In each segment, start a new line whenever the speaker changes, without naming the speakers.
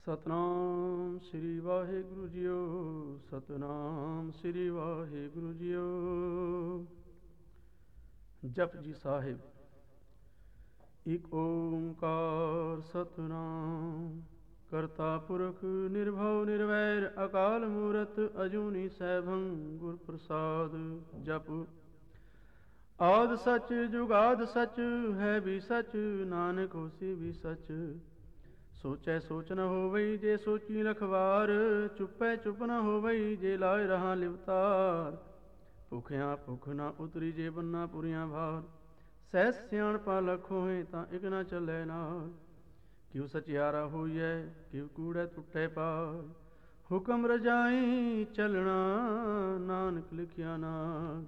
ਸਤਨਾਮ ਸ੍ਰੀ ਵਾਹਿਗੁਰੂ ਜੀਓ। ਸਤਨਾਮ ਸ੍ਰੀ ਵਾਹਿਗੁਰੂ ਜੀਓ। ਜਪਜੀ ਸਾਹਿਬ। ਇਕ ਓੰਕਾਰ ਸਤਨਾਮ ਕਰਤਾ ਪੁਰਖ ਨਿਰਭਉ ਨਿਰਵੈਰ ਅਕਾਲ ਮੂਰਤ ਅਜੂਨੀ ਸੈਭੰ ਗੁਰ ਪ੍ਰਸਾਦ। ਜਪ ਆਦਿ ਸਚ ਜੁਗਾਦ ਸਚ ਹੈ ਵੀ ਸਚ ਨਾਨਕ ਹੋਸੀ ਵੀ ਸਚ। ਸੋਚੈ ਸੋਚ ਨ ਹੋਵਈ ਜੇ ਸੋਚੀ ਲਖਵਾਰ ਚੁੱਪੈ ਚੁੱਪ ਨ ਹੋਵਈ ਜੇ ਲਾਇ ਰਹਾ ਲਿਵਤਾਰ। ਭੁਖਿਆ ਭੁਖ ਨ ਉਤਰੀ ਜੇ ਬੰਨਾ ਪੁਰੀਆਂ ਭਾਰ ਸਹਿਸ ਸਿਆਣਪਾ ਲਖ ਹੋਏ ਤਾਂ ਇਕ ਨ ਚੱਲੈ ਨਾਲ। ਕਿਉ ਸਚਿਆਰਾ ਹੋਈਐ ਕਿਉ ਕੂੜੈ ਟੁੱਟੈ ਪਾਰ ਹੁਕਮ ਰਜਾਈ ਚੱਲਣਾ ਨਾਨਕ ਲਿਖਿਆ ਨਾਲ।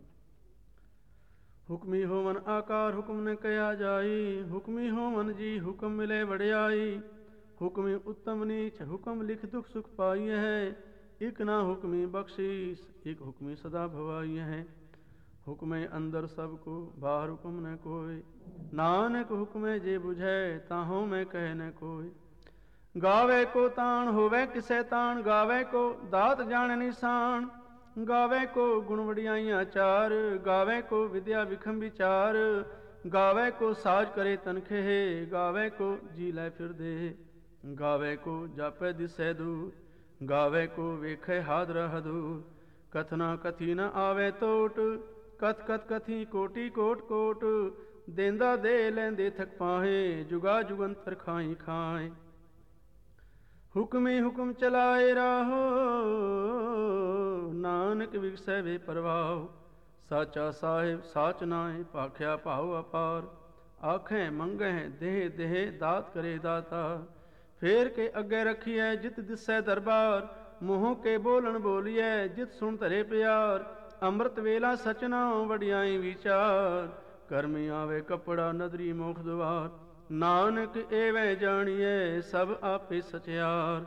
ਹੁਕਮੀ ਹੋਵਨ ਆਕਾਰ ਹੁਕਮ ਨੇ ਕਿਆ ਜਾਈ ਹੁਕਮੀ ਹੋਵਨ ਜੀ ਹੁਕਮ ਮਿਲੇ ਵਡਿਆਈ। ਹੁਕਮੀ ਉੱਤਮ ਨੀਚ ਹੁਕਮ ਲਿਖ ਦੁਖ ਸੁਖ ਪਾਈ ਹੈ। ਇਕ ਨਾ ਹੁਕਮੀ ਬਖਸ਼ੀਸ ਇਕ ਹੁਕਮੀ ਸਦਾ ਭਵਾਈ ਹੈ। ਹੁਕਮੇ ਅੰਦਰ ਸਭ ਕੋ ਬਾਹਰ ਹੁਕਮ ਨ ਕੋਇ ਨਾਨਕ ਹੁਕਮੇ ਜੇ ਬੁਝੈ ਤਾਹੋਂ ਮੈਂ ਕਹਿ ਨ ਕੋਇ। ਗਾਵੇ ਕੋ ਤਾਣ ਹੋਵੇ ਕਿਸੇ ਤਾਣ ਗਾਵੇ ਕੋ ਦਾਤ ਜਾਣ ਨਿਸ਼ਾਨ। ਗਾਵੇ ਕੋ ਗੁਣ ਵਡਿਆਈਆਂ ਚਾਰ ਗਾਵੇ ਕੋ ਵਿਦਿਆ ਵਿਖਮ ਵਿਚਾਰ। ਗਾਵੇ ਕੋ ਸਾਜ ਕਰੇ ਤਨਖੇ ਗਾਵੇ ਕੋ ਜੀ ਲੈ ਫਿਰਦੇ। ਗਾਵੇ ਕੋ ਜਾਪੈ ਦਿਸੈ ਦੂਰ ਗਾਵੇ ਕੋ ਵੇਖੈ ਹਾਦਰਾ ਹਦੂਰ। ਕਥਨਾ ਕਥੀ ਨ ਆਵੇ ਟੋਟ ਕਥ ਕਥ ਕਥੀ ਕੋਟੀ ਕੋਟ ਕੋਟ। ਦੇਂਦਾ ਦੇ ਲੈਂਦੇ ਥਕ ਪਾਹੇ ਜੁਗਾ ਜੁਗੰਤਰ ਖਾਈ ਖਾਏ। ਹੁਕਮੀ ਹੁਕਮ ਚਲਾਏ ਰਾਹੋ ਨਾਨਕ ਵਿਗਸੈ ਵੇ ਪ੍ਰਵਾਹ। ਸਾਚਾ ਸਾਹਿਬ ਸਾਚ ਨਾਏ ਭਾਖਿਆ ਭਾਉ ਅਪਾਰ। ਆਖੈ ਮੰਗਹਿ ਦੇਹ ਦੇਹ ਦਾਤ ਕਰੇ ਦਾਤਾ। ਫੇਰ ਕੇ ਅੱਗੇ ਰੱਖੀਐ ਜਿਤ ਦਿਸੈ ਦਰਬਾਰ। ਮੂੰਹ ਕੇ ਬੋਲਣ ਬੋਲੀਐ ਜਿਤ ਸੁਣ ਧਰੇ ਪਿਆਰ। ਅੰਮ੍ਰਿਤ ਵੇਲਾ ਸਚਨਾਉ ਵਡਿਆਈ ਵਿਚਾਰ। ਕਰਮੀ ਆਵੇ ਕੱਪੜਾ ਨਦਰੀ ਮੋਖ ਦੁਆਰ। ਨਾਨਕ ਏਵੇਂ ਜਾਣੀਐ ਸਭ ਆਪੇ ਸਚਿਆਰ।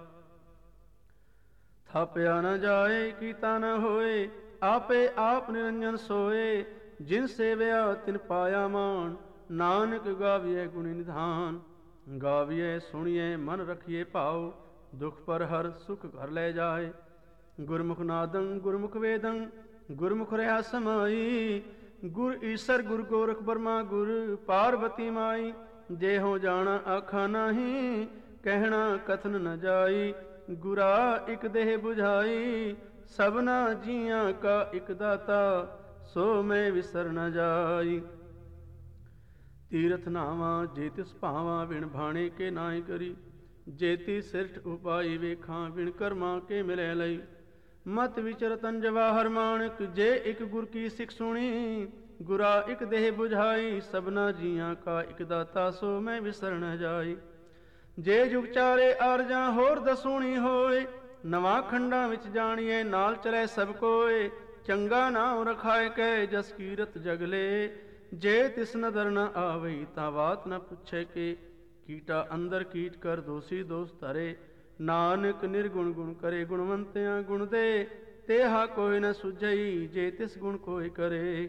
ਥਾਪਿਆ ਨ ਜਾਏ ਕੀਤਾ ਨ ਹੋਏ ਆਪੇ ਆਪ ਨਿਰੰਜਨ ਸੋਏ। ਜਿਨ ਸੇਵਿਆ ਤਿਨ ਪਾਇਆ ਮਾਨ ਨਾਨਕ ਗਾਵੀਐ ਗੁਣੀ ਨਿਧਾਨ। ਗਾਵੀਐ ਸੁਣੀਐ ਮਨ ਰਖੀਐ ਭਾਉ ਦੁਖ ਪਰ ਹਰ ਸੁਖ ਘਰ ਲੈ ਜਾਏ। ਗੁਰਮੁਖ ਨਾਦੰ ਗੁਰਮੁਖ ਵੇਦੰ ਗੁਰਮੁਖ ਰਹਾ ਸਮਾਈ। ਗੁਰ ਈਸਰ ਗੁਰ ਗੋਰਖ ਬਰਮਾ ਗੁਰ ਪਾਰਬਤੀ ਮਾਈ। ਦੇਹੋ ਜਾਣਾ ਆਖਾ ਨਾਹੀ ਕਹਿਣਾ ਕਥਨ ਨ ਜਾਈ। ਗੁਰਾ ਇਕ ਦੇਹ 부ਝਾਈ ਸਭਨਾ ਜੀਆਂ ਕਾ ਇਕ ਦਾਤਾ ਸੋ ਮੈਂ ਵਿਸਰ ਨ ਜਾਈ। ਤੀਰਥ ਨਾਵਾਂ ਜੇ ਤਿਸ ਭਾਵਾਂ ਵਿਣ ਭਾਣੇ ਕੇ ਨਾਇ ਕਰੀ। ਜੇਤੀ ਸਿਰਠ ਉਪਾਈ ਵੇਖਾਂ ਵਿਣ ਕਰਮਾਂ ਕੇ ਮਿਲੈ ਲਈ। ਮਤ ਵਿਚਰਤਨ ਜਵਾਹਰ ਮਾਣਕ ਜੇ ਇਕ ਗੁਰ ਕੀ ਸਿਖ ਸੁਣੀ। ਗੁਰਾ ਇਕ ਦੇਹ 부ਝਾਈ ਸਭਨਾ ਜੀਆਂ ਕਾ ਇਕ ਦਾਤਾ ਸੋ ਮੈਂ ਵਿਸਰ ਨ ਜਾਈ। ਜੇ ਜੁਗ ਚਾਰੇ ਆਰਜਾਂ ਹੋਰ ਦਸੂਣੀ ਹੋਏ ਨਵਾਂ ਖੰਡਾਂ ਵਿੱਚ ਜਾਣੀਏ ਨਾਲ ਚਲੇ ਸਭ ਕੋਏ। ਚੰਗਾ ਨਾਮ ਰਖਾਏ ਕੈ ਜਸ ਕੀਰਤ ਜਗਲੇ। ਜੇ ਤਿਸ ਨਦਰ ਨ ਆਵਈ ਤਾਂ ਬਾਤ ਨ ਪੁੱਛੇ ਕੇ। ਕੀਟਾ ਅੰਦਰ ਕੀਟ ਕਰ ਦੋਸੀ ਦੋਸ ਧਰੇ। ਨਾਨਕ ਨਿਰਗੁਣ ਗੁਣ ਕਰੇ ਗੁਣਵੰਤਿਆਂ ਗੁਣ ਦੇ। ਤੇਹਾ ਕੋਈ ਨ ਸੁਝਈ ਜੇ ਤਿਸ ਗੁਣ ਕੋਈ ਕਰੇ।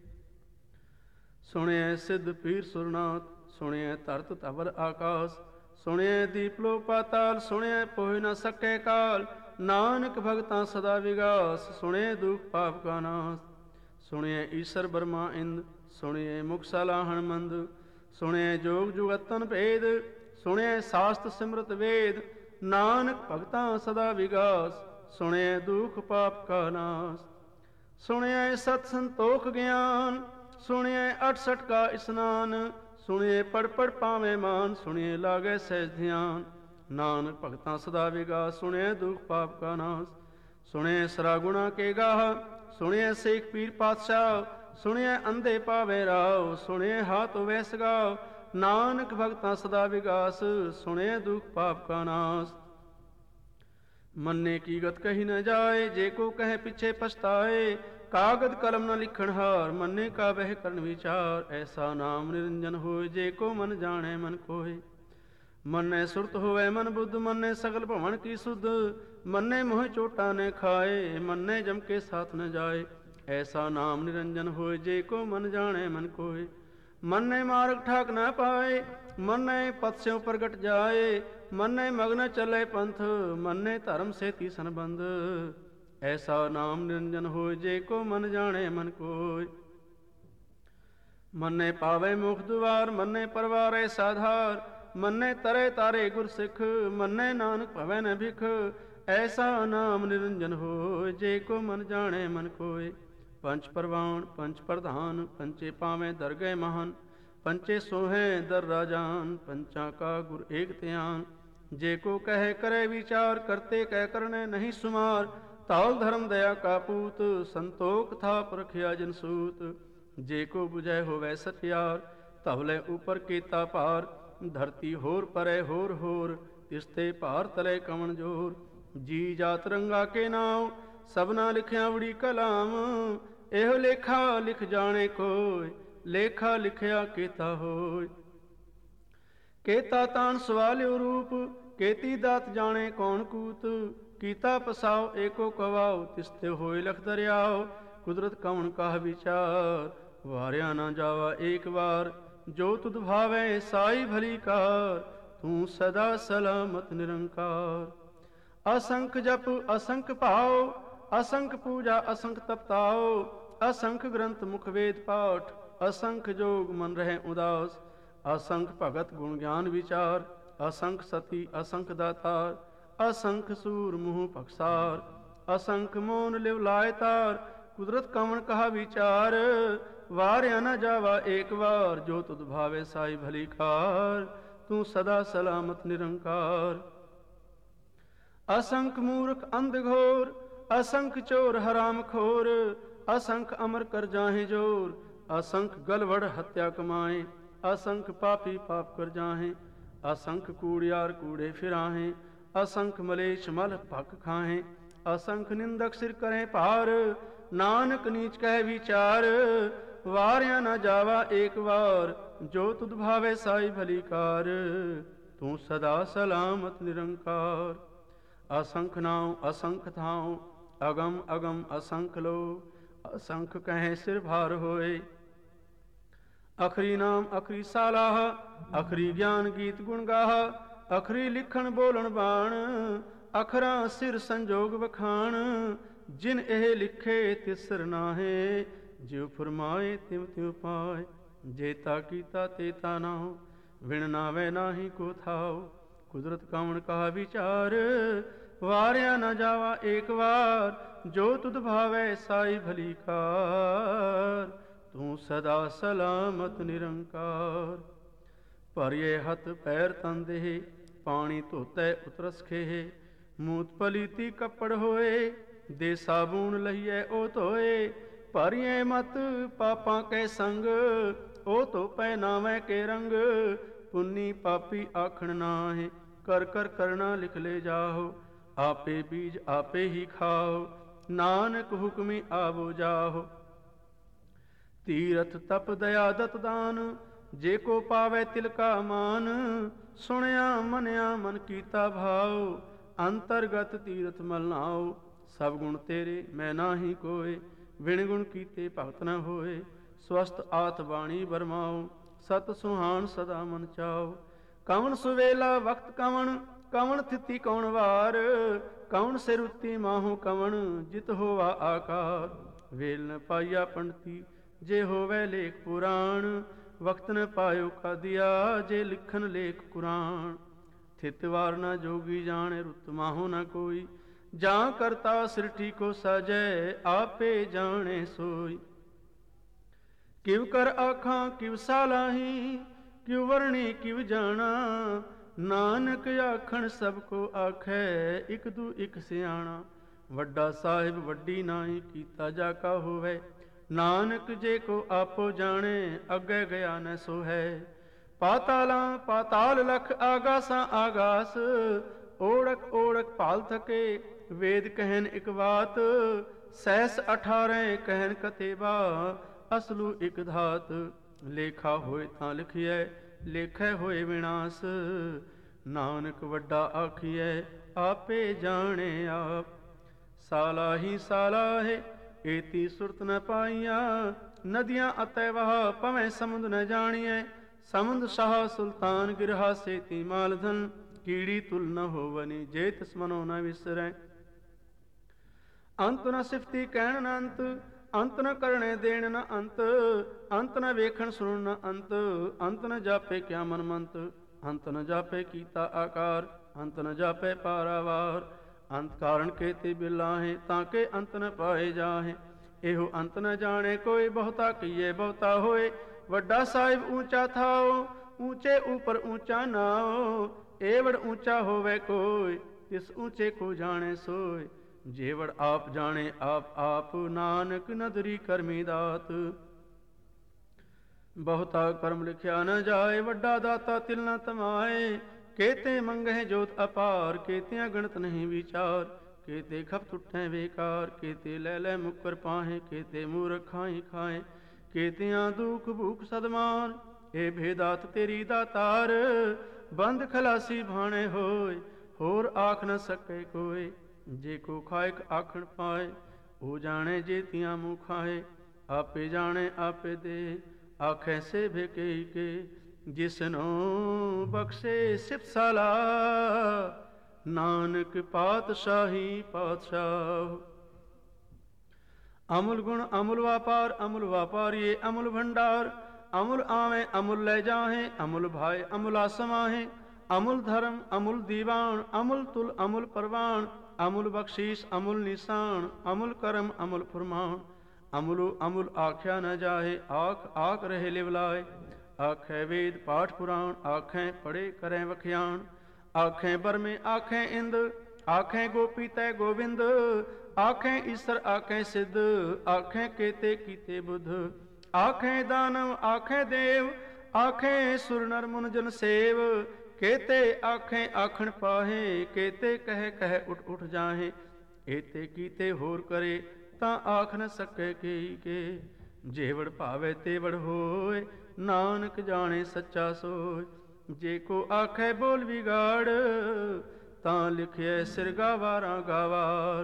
ਸੁਣਿਐ ਸਿੱਧ ਪੀਰ ਸੁਰਨਾਥ ਸੁਣਿਐ ਧਰਤ ਧਵਲ ਆਕਾਸ। ਸੁਣਿਐ ਦੀਪਲੋ ਪਾਤਾਲ ਸੁਣਿਐ ਪੋਹਿ ਨ ਸਕੈ ਕਾਲ। ਨਾਨਕ ਭਗਤਾਂ ਸਦਾ ਵਿਗਾਸ ਸੁਣਿਐ ਦੁਖ ਪਾਪ ਕਾ ਨਾਸ। ਸੁਣਿਐ ਈਸਰ ਬਰਮਾ ਇੰਦ ਸੁਣਿਐ ਮੁਖ ਸਲਾਹਣ ਮੰਦ। ਸੁਣਿਐ ਜੋਗ ਜੁਗਤਨ ਭੇਦ ਸੁਣਿਐ ਸਾਸਤ ਸਿਮਰਤ ਵੇਦ। ਨਾਨਕ ਭਗਤਾਂ ਸਦਾ ਵਿਗਾਸ ਸੁਣਿਐ ਦੁਖ ਪਾਪ ਕਾ ਨਾਸ। ਸੁਣਿਐ ਸਤ ਸੰਤੋਖ ਗਿਆਨ ਸੁਣਿਐ 68 ਕਾ ਇਸਨਾਨ। ਸੁਣਿਐ ਪੜ ਪੜ ਪਾਵੇਂ ਮਾਨ ਸੁਣਿਐ ਲਾਗੈ ਸਹਿਜ ਧਿਆਨ। ਨਾਨਕ ਭਗਤਾਂ ਸਦਾ ਵਿਗਾਸ ਸੁਣਿਐ ਦੁਖ ਪਾਪ ਕਾ ਨਾਸ। ਸੁਣਿਐ ਸਰਾ ਗੁਣਾ ਕੇ ਗਾਹ ਸੁਣਿਐ ਸੇਖ ਪੀਰ ਪਾਤਸ਼ਾਹ। ਸੁਣਿਐ ਅੰਧੇ ਪਾਵੇ ਰਾਹ ਸੁਣਿਐ ਹਾਥ ਵੈਸ ਗਾਓ। ਨਾਨਕ ਭਗਤਾਂ ਸਦਾ ਵਿਗਾਸ ਸੁਣਿਐ ਦੁਖ ਪਾਪ ਕਾ ਨਾਸ। ਮੰਨੇ ਕੀ ਗਤ ਕਹੀ ਨ ਜਾਏ ਜੇ ਕੋ ਕਹੇ ਪਿੱਛੇ ਪਛਤਾਏ। ਕਾਗਦ ਕਲਮ ਨ ਲਿਖਣ ਹਾਰ ਮੰਨੇ ਕਾ ਬਹਿ ਕਰਨ ਵਿਚਾਰ। ਐਸਾ ਨਾਮ ਨਿਰੰਜਨ ਹੋਏ ਜੇ ਕੋ ਮਨ ਜਾਣੈ ਮਨ ਕੋਇ। ਮੰਨੇ ਸੁਰਤ ਹੋਵੇ ਮਨ ਬੁੱਧ ਮੰਨੇ ਸਗਲ ਭਵਨ ਕੀ ਸੁਧ। ਮੰਨੇ ਮੋਹ ਚੋਟਾ ਨ ਖਾਏ ਮੰਨੇ ਜਮ ਕੇ ਸਾਥ ਨ ਜਾਏ। ਐਸਾ ਨਾਮ ਨਿਰੰਜਨ ਹੋਏ ਜੇ ਕੋ ਮਨ ਜਾਣੈ ਮਨ ਕੋਇ। ਮੰਨੇ ਮਾਰਗ ਠਾਕ ਨ ਪਾਏ ਮੰਨੇ ਪਤ ਸਿਉ ਪ੍ਰਗਟ ਜਾਏ। ਮੰਨੇ ਮਗਨ ਚੱਲੇ ਪੰਥ, ਮੰਨੇ ਧਰਮ ਸੇਤੀ ਸੰਬੰਧ। ਐਸਾ ਨਾਮ ਨਿਰੰਜਨ ਹੋਇ, ਜੇ ਕੋ ਮਨ ਜਾਣੇ ਮਨ ਕੋਇ। ਮੰਨੇ ਪਾਵੇ ਮੁਖ ਦੁਆਰ, ਮੰਨੇ ਪਰਵਾਰ ਐਸਾ ਧਾਰ। ਮੰਨੇ ਤਰੇ ਤਾਰੇ ਗੁਰ ਸਿੱਖ, ਮੰਨੇ ਨਾਨਕ ਭਵੈ ਨ ਭਿਖ। ਐਸਾ ਨਾਮ ਨਿਰੰਜਨ ਹੋਇ, ਜੇ ਕੋ ਮਨ ਜਾਣੇ ਮਨ ਕੋਇ। ਪੰਚ ਪਰਵਾਨ ਪੰਚ ਪ੍ਰਧਾਨ, ਪੰਚੇ ਪਾਵੇਂ ਦਰਗਹਿ ਮਹਾਨ। ਪੰਚੇ ਸੋਹੈ ਦਰ ਰਾਜਾਨ, ਪੰਚਾਂ ਕਾ ਗੁਰ ਏਕ ਧਿਆਨ। ਜੇ ਕੋ ਕਹਿ ਕਰੇ ਵਿਚਾਰ, ਕਰਤੇ ਕਹਿ ਕਰਨੇ ਨਹੀਂ ਸੁਮਾਰ। ਧੌਲ ਧਰਮ ਦਇਆ ਕਾ ਪੂਤ, ਸੰਤੋਖ ਥਾਪ ਰਖਿਆ ਜਨ ਸੂਤ। ਜੇ ਕੋ ਬੁਝੈ ਹੋਵੈ ਸਚਿਆਰ, ਧਵਲੇ ਉਪਰ ਕੀਤਾ ਭਾਰ। ਧਰਤੀ ਹੋਰ ਪਰੇ ਹੋਰ ਹੋਰ, ਤਿਸ ਤੇ ਭਾਰ ਤਲੇ ਕਵਣ ਜੋਰ। ਜੀ ਜਾਤ ਰੰਗਾ ਕੇ ਨਾਮ, ਸਭਨਾ ਲਿਖਿਆ ਬੜੀ ਕਲਾਮ। ਇਹੋ ਲੇਖਾ ਲਿਖ ਜਾਣੇ ਕੋਇ, ਲੇਖਾ ਲਿਖਿਆ ਕੀਤਾ ਹੋਇ। ਕੇਤਾ ਤਾਣ ਸਵਾਲਿਓ ਰੂਪ, ਕੇਤੀ ਦਾਤ ਜਾਣੇ ਕੌਣ ਕੂਤ। ਕੀਤਾ ਪਸਾਉ ਏਕੋ ਕਵਾਉ, ਤਿਸ ਤੇ ਹੋਇ ਲਖ ਦਰਿਆਉ। ਕੁਦਰਤ ਕਵਣ ਕਾਹ ਵਿਚਾਰ, ਵਾਰਿਆ ਨਾ ਜਾਵਾ ਏਕ ਵਾਰ। ਜੋ ਤੁਧ ਭਾਵੈ ਸਾਈ ਭਲੀ ਕਾਰ, ਤੂੰ ਸਦਾ ਸਲਾਮਤ ਨਿਰੰਕਾਰ। ਅਸੰਖ ਜਪ ਅਸੰਖ ਭਾਉ, ਅਸੰਖ ਪੂਜਾ ਅਸੰਖ ਤਪਤਾਉ। ਅਸੰਖ ਗ੍ਰੰਥ ਮੁਖ ਵੇਦ ਪਾਠ, ਅਸੰਖ ਜੋਗ ਮਨ ਰਹਿ ਉਦਾਸ। ਅਸੰਖ ਭਗਤ ਗੁਣ ਗਿਆਨ ਵਿਚਾਰ, ਅਸੰਖ ਸਤੀ ਅਸੰਖ ਦਾਤਾਰ। ਅਸੰਖ ਸੂਰ ਮੂਹ ਪਖਸਾਰ, ਅਸੰਖ ਮੋਨ ਲਿਵ ਲਾਇ ਤਾਰ। ਕੁਦਰਤ ਕਵਣ ਕਹਾ ਵਿਚਾਰ, ਵਾਰਿਆ ਨ ਜਾਵਾ ਏਕ ਵਾਰ। ਜੋ ਤੁਧ ਭਾਵੇ ਸਾਈ ਭਲੀ ਕਾਰ, ਤੂੰ ਸਦਾ ਸਲਾਮਤ ਨਿਰੰਕਾਰ। ਅਸੰਖ ਮੂਰਖ ਅੰਧ ਘੋਰ, ਅਸੰਖ ਚੋਰ ਹਰਾਮ ਖੋਰ। ਅਸੰਖ ਅਮਰ ਕਰ ਜਾਹੇ ਜੋਰ, ਅਸੰਖ ਗਲਵੜ ਹੱਤਿਆ ਕਮਾਏ। ਅਸੰਖ ਪਾਪੀ ਪਾਪ ਕਰ ਜਾਹੇ, ਅਸੰਖ ਕੂੜਿਆਰ ਕੂੜੇ ਫਿਰਾਹੇ। ਅਸੰਖ ਮਲੇਛ ਮਲ ਭਕ ਖਾਹੇ, ਅਸੰਖ ਨਿੰਦਕ ਸਿਰ ਕਰੇ ਭਾਰ। ਨਾਨਕ ਨੀਚ ਕਹਿ ਵਿਚਾਰ, ਵਾਰਿਆ ਨਾ ਜਾਵਾ ਏਕ ਵਾਰ। ਜੋ ਤੁਧ ਭਾਵੇ ਸਾਈ ਭਲੀ ਕਾਰ, ਤੂੰ ਸਦਾ ਸਲਾਮਤ ਨਿਰੰਕਾਰ। ਅਸੰਖ ਨਾਉ ਅਸੰਖ ਥਾਉ, ਅਗਮ ਅਗਮ ਅਸੰਖ ਲੋ। ਅਸੰਖ ਕਹੈ ਸਿਰ ਭਾਰ ਹੋਏ। ਅਖਰੀ ਨਾਮ ਅਖਰੀ ਸਾਲਾਹ, ਅਖਰੀ ਗਿਆਨ ਗੀਤ ਗੁਣ ਗਾਹ। ਅਖਰੀ ਲਿਖਣ ਬੋਲਣ ਬਾਣ, ਅਖਰਾਂ ਸਿਰ ਸੰਜੋਗ ਵਖਾਣ। ਜਿਨ ਇਹ ਲਿਖੇ ਤਿਸ ਸਿਰ ਨਾਹੇ, ਜਿਉ ਫਰਮਾਏ ਤਿਉ ਤਿਉ ਪਾਏ। ਜੇਤਾ ਕੀਤਾ ਤੇਤਾ ਨਾਉ, ਵਿਣ ਨਾਵੇ ਨਾਹੀ ਕੋ ਥਾਉ। ਕੁਦਰਤ ਕਵਣ ਕਹਾ ਵਿਚਾਰ, ਵਾਰਿਆ ਨਾ ਜਾਵਾ ਏਕ ਵਾਰ। ਜੋ ਤੁਧ ਭਾਵੈ ਸਾਈ ਭਲੀ ਕਾਰ, ਤੂੰ ਸਦਾ ਸਲਾਮਤ ਨਿਰੰਕਾਰ। ਭਰਿਏ ਹੱਥ ਪੈਰ ਤਨ ਦੇਹ, ਪਾਣੀ ਧੋਤੈ ਉਤਰਸ ਖੇਹ। ਮੂਤ ਪਲੀਤੀ ਕੱਪੜ ਹੋਏ, ਦੇ ਸਾਬੂਨ ਲਈਐ ਉਹ ਧੋਏ। ਭਰੀਏ ਮਤ ਪਾਪਾਂ ਕੈ ਸੰਗ, ਉਹ ਧੋ ਪਹਿਨਾਵੈ ਕੇ ਰੰਗ। ਪੁੰਨੀ ਪਾਪੀ ਆਖਣ ਨਾਹੇ, ਕਰ ਕਰ ਕਰਣਾ ਲਿਖ ਲੈ ਜਾਹੋ। ਆਪੇ ਬੀਜ ਆਪੇ ਹੀ ਖਾਓ, ਨਾਨਕ ਹੁਕਮੀ ਆਵੋ ਜਾਹੋ। ਤੀਰਥ ਤਪ ਦਇਆ ਦਤ ਦਾਨ, ਜੇ ਕੋ ਪਾਵੈ ਤਿਲ ਕਾ ਮਾਨ। ਸੁਣਿਆ ਮੰਨਿਆ ਮਨ ਕੀਤਾ ਭਾਉ, ਅੰਤਰਗਤ ਤੀਰਥ ਮਲ ਨਾਉ। ਸਭ ਗੁਣ ਤੇਰੇ ਮੈਂ ਨਾਹੀ ਕੋਇ, ਵਿਣ ਗੁਣ ਕੀਤੇ ਭਗਤ ਨ ਹੋਏ। ਸਵਸਤ ਆਤ ਬਾਣੀ ਬਰਮਾਉ, ਸਤ ਸੁਹਾਣ ਸਦਾ ਮਨ ਚਾਉ। ਕਵਣ ਸੁਵੇਲਾ ਵਕਤ ਕਵਣ, ਕਵਣ ਥਿਤੀ ਕੌਣ ਵਾਰ। ਕਵਣ ਸਿਰ ਉੱਤੀ ਮਾਹੂ ਕਵਣ, ਜਿਤ ਹੋਵਾ ਆਕਾਰ। ਵੇਲ ਨ ਪਾਈਆ ਪੰਡਤੀ, ਜੇ ਹੋਵੇ ਲੇਖ ਪੁਰਾਣ। ਵਕਤ ਨ ਪਾਇਓ ਕਾਦੀਆ, ਜੇ ਲਿਖਨ ਲੇਖ ਕੁਰਾਨ। ਥਿਤ ਵਾਰ ਨ ਜੋਗੀ ਜਾਣੇ, ਰੁੱਤ ਮਾਹੂ ਨ ਕੋਈ। ਜਾਂ ਕਰਤਾ ਸ੍ਰਿਠੀ ਕੋ ਸਾਜੈ, ਆਪੇ ਜਾਣੇ ਸੋਈ। ਕਿਵ ਕਰ ਆਖਾਂ ਕਿਵ ਸਾਲਾਹੀ, ਕਿਵ ਵਰਣੀ ਕਿਵ ਜਾਣਾ। ਨਾਨਕ ਆਖਣ ਸਭ ਕੋ ਆਖੈ, ਇਕ ਦੂ ਇਕ ਸਿਆਣਾ। ਵੱਡਾ ਸਾਹਿਬ ਵੱਡੀ ਨਾਹੀ, ਕੀਤਾ ਜਾ ਕਾ ਹੋਵੇ। ਨਾਨਕ ਜੇ ਕੋ ਆਪੋ ਜਾਣੇ, ਅੱਗੇ ਗਿਆ ਨ ਸੋ ਹੈ। ਪਾਤਾਲਾਂ ਪਾਤਾਲ ਲਖ, ਆਗਾਸਾਂ ਆਗਾਸ। ਓੜਕ ਓੜਕ ਭਾਲ ਥਕੇ, ਵੇਦ ਕਹਿਨ ਇਕ ਬਾਤ। ਸਹਿਸ 18 ਕਹਿਨ ਕਤੇਬਾ, ਅਸਲੂ ਇਕ ਧਾਤ। ਲੇਖਾ ਹੋਏ ਤਾਂ ਲਿਖੀਐ, ਲੇਖੈ ਹੋਏ ਵਿਨਾਸ਼। ਨਾਨਕ ਵੱਡਾ ਆਖੀਐ, ਆਪੇ ਜਾਣੇ ਆਪ। ਸਾਲਾ ਹੀ ਸਾਲਾਹੇ, ਏਤੀ ਸੁਰਤ ਨ ਪਾਈਆਂ। ਨਦੀਆਂ ਅਤੈ ਵਹਾ, ਭਵੇਂ ਸਮੁੰਦ ਨ ਜਾਣੀਐ। ਸਮੁੰਦ ਸ਼ਾਹ ਸੁਲਤਾਨ ਗਿਰਹਾ, ਸੇਤੀ ਮਾਲ ਧਨ। ਕੀੜੀ ਤੁਲ ਨ ਹੋਵਨੀ, ਜੇ ਤਿਸ ਮਨੋ ਨ ਵਿਸਰੈ। ਅੰਤ ਨ ਸਿਫਤੀ ਕਹਿਣ ਨ ਅੰਤ, ਅੰਤ ਨ ਕਰਣੇ ਦੇਣ ਨ ਅੰਤ, ਅੰਤ ਨ ਵੇਖਣ ਸੁਣਨ ਨ ਅੰਤ, ਅੰਤ ਨ ਜਾਪੇ ਕਿਆ ਮਨ ਮੰਤ, ਅੰਤ ਨ ਜਾਪੇ ਕੀਤਾ ਆਕਾਰ, ਅੰਤ ਨ ਜਾਪੇ ਪਾਰਾਵਾਰ, ਅੰਤ ਕਾਰਨ ਕੇਤੇ ਬਿਲਾਹੇ, ਤਾਂ ਕੇ ਅੰਤ ਨ ਪਾਏ ਜਾਹੇ। ਇਹੋ ਅੰਤ ਨ ਜਾਣੇ ਕੋਈ, ਬਹੁਤਾ ਕੀਏ ਬਹੁਤਾ ਹੋਏ, ਵੱਡਾ ਸਾਹਿਬ ਊਚਾ ਥਾਓ, ਊਚੇ ਉਪਰ ਊਚਾ ਨਾਓ, ਏਵੜ ਊਚਾ ਹੋਵੇ ਕੋਈ, ਤਿਸ ਊਚੇ ਕੋ ਜਾਣੇ ਸੋਏ। ਜੇਵੜ ਆਪ ਜਾਣੇ ਆਪ ਆਪ, ਨਾਨਕ ਨਦਰੀ ਕਰਮੀ ਦਾਤ। ਬਹੁਤਾ ਕਰਮ ਲਿਖਿਆ ਨ ਜਾਏ, ਵੱਡਾ ਦਾਤਾ ਤਿਲ ਨ ਤਮਾਏ, ਕੇਤੇ ਮੰਗਹਿ ਜੋਤ ਅਪਾਰ, ਕੇਤਿਆਂ ਗਣਤ ਨਹੀਂ ਵਿਚਾਰ, ਕੇਤੇ ਖਪ ਟੁੱਟੈ ਵੇਕਾਰ, ਕੇਤੇ ਲੈ ਲੈ ਮੁਕਰ ਪਾਹੇ, ਕੇਤੇ ਮੂਰਖ ਖਾਈ ਖਾਏ, ਕੇਤਿਆਂ ਦੁਖ ਭੂਖ ਸਦਮਾਨ। ਇਹ ਭੇਦਾਤ ਤੇਰੀ ਦਾਤਾਰ, ਬੰਦ ਖਲਾਸੀ ਭਾਣੇ ਹੋਏ, ਹੋਰ ਆਖ ਨ ਸਕੇ ਕੋਏ। ਜੇ ਕੋ ਖਾਇਕ ਆਖਣ ਪਾਏ, ਉਹ ਜਾਣੇ ਜੇਤੀਆਂ ਮੂੰਹ ਖਾਏ, ਆਪੇ ਜਾਣੇ ਆਪੇ ਦੇ, ਆਖੈ ਸੇ ਭੇਕਈ ਕੇ, ਜਿਸਨੋ ਬਖਸ਼ੇ ਸਿਫਤ ਸਾਲਾ, ਨਾਨਕ ਪਾਤਸ਼ਾਹੀ ਪਾਤਸ਼ਾਹ। ਅਮੁਲ ਗੁਣ ਅਮੁਲ ਵਾਪਾਰ, ਅਮੁਲ ਵਾਪਾਰੀਏ ਅਮੁਲ ਭੰਡਾਰ, ਅਮੁਲ ਆਵੇਂ ਅਮੁਲ ਲੈ ਜਾਹੇ, ਅਮੁਲ ਭਾਏ ਅਮੁਲਾ ਸਮਾਹੇ, ਅਮੁਲ ਧਰਮ ਅਮੁਲ ਦੀਵਾਨ, ਅਮੁਲ ਤੁਲ ਅਮੁਲ ਪਰਵਾਨ, ਅਮੁਲ ਬਖਸ਼ੀਸ਼ ਅਮੁਲ ਨਿਸ਼ਾਨ, ਅਮੁਲ ਕਰਮ ਅਮੁਲ ਫੁਰਮਾਨ। ਅਮੁਲੋ ਅਮੁਲ ਆਖਿਆ ਨ ਜਾਹੇ, ਆਖ ਆਖ ਰਹੇ ਲਿਵਲਾਏ, ਆਖੈ ਵੇਦ ਪਾਠ ਪੁਰਾਣ, ਆਖੈ ਪੜੇ ਕਰੈ ਵਖਿਆਣ, ਆਖੈ ਬਰਮੇ ਆਖੈ ਇੰਦ, ਆਖੈ ਗੋਪੀ ਤੈ ਗੋਬਿੰਦ, ਆਖੈ ਈਸਰ ਆਖੈ ਸਿੱਧ, ਆਖੈ ਕੇਤੇ ਕੀਤੇ ਬੁੱਧ, ਆਖੈ ਦਾਨਵ ਆਖੈ ਦੇਵ, ਆਖੈ ਸੁਰ ਨਰ ਮੁਨ ਜਨ ਸੇਵ, ਕੇਤੇ ਆਖੈ ਆਖਣ ਪਾਹੇ, ਕੇਤੇ ਕਹਿ ਕਹਿ ਉਠ ਉਠ ਜਾਹੇ। ਏਤੇ ਕੀਤੇ ਹੋਰ ਕਰੇ, ਤਾਂ ਆਖ ਨ ਸਕੇ ਕੀ ਕੇ, ਜੇਵੜ ਭਾਵੇ ਤੇਵੜ ਹੋਏ, ਨਾਨਕ ਜਾਣੇ ਸੱਚਾ ਸੋਏ। ਜੇ ਕੋ ਆਖੈ ਬੋਲ ਵਿਗਾੜ, ਤਾਂ ਲਿਖਿਐ ਸਿਰ ਗਾਵਾਰਾਂ ਗਾਵਾਰ।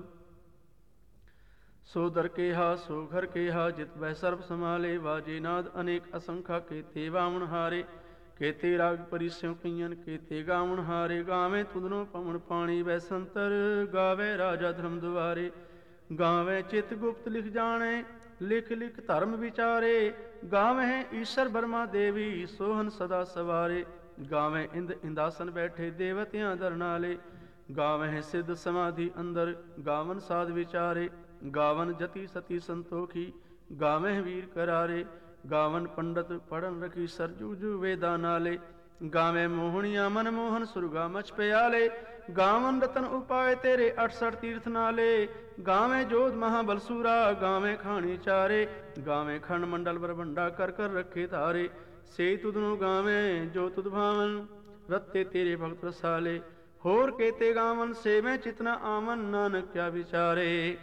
ਸੋ ਦਰ ਕੇਹਾ ਸੋ ਘਰ ਕੇਹਾ, ਜਿਤ ਬਹਿ ਸਰਬ ਸਮਾਲੇ, ਵਾਜੇ ਨਾਦ ਅਨੇਕ ਅਸੰਖਾ, ਕੇਤੇ ਵਾਵਣ ਹਾਰੇ, ਕੇਤੇ ਰਾਗ ਪਰਿਸਿਉ ਕਈਅਨ, ਕੇਤੇ ਗਾਵਣ ਹਾਰੇ। ਗਾਵੇਂ ਤੁਧਨੋ ਪਵਨ ਪਾਣੀ ਬੈਸੰਤਰ, ਗਾਵੇ ਰਾਜਾ ਧਰਮ ਦੁਆਰੇ, ਗਾਵੇਂ ਚਿਤ ਗੁਪਤ ਲਿਖ ਜਾਣੇ, ਲਿਖ ਲਿਖ ਧਰਮ ਵਿਚਾਰੇ, ਗਾਵੇਂ ਈਸ਼ਰ ਬਰਮਾ ਦੇਵੀ, ਸੋਹਨ ਸਦਾ ਸਵਾਰੇ, ਗਾਵੇਂ ਇੰਦ ਇੰਦਾਸਨ ਬੈਠੇ ਦੇਵਤਿਆਂ ਦਰਨਾਲੇ, ਗਾਵੇਂ ਸਿੱਧ ਸਮਾਧੀ ਅੰਦਰ, ਗਾਵਨ ਸਾਧ ਵਿਚਾਰੇ, ਗਾਵਨ ਜਤੀ ਸਤੀ ਸੰਤੋਖੀ, ਗਾਵੇਂ ਵੀਰ ਕਰਾਰੇ, ਗਾਵਨ ਪੰਡਤ ਪੜਨ ਰਖੀ ਸਰਜੂ ਜੂ ਵੇਦਾਂ ਨਾਲੇ, ਗਾਵੇਂ ਮੋਹਣੀਆਂ ਮਨ ਮੋਹਨ ਸੁਰਗਾ ਮਚ ਪਿਆਲੇ, ਗਾਵਨ ਰਤਨ ਉਪਾਏ ਤੇਰੇ 68 ਤੀਰਥ ਨਾਲੇ, ਗਾਵੇਂ ਜੋਧ ਮਹਾਬਲਸੂਰਾ, ਗਾਵੇਂ ਖਾਣੀ ਚਾਰੇ, ਗਾਵੇਂ ਖੰਡ ਮੰਡਲ ਬਰਬੰਡਾ ਕਰ ਕਰ ਰੱਖੇ ਧਾਰੇ, ਸੇ ਤੁਧ ਨੂੰ ਗਾਵੇਂ ਜੋ ਤੁਧ ਭਾਵਨ, ਰਤੇ ਤੇਰੇ ਭਗਤ ਰਸਾਲੇ, ਹੋਰ ਕੇਤੇ ਗਾਵਨ ਸੇਵੇਂ ਚਿਤਨਾ ਆਵਨ, ਨਾਨਕ ਕਿਆ ਵਿਚਾਰੇ।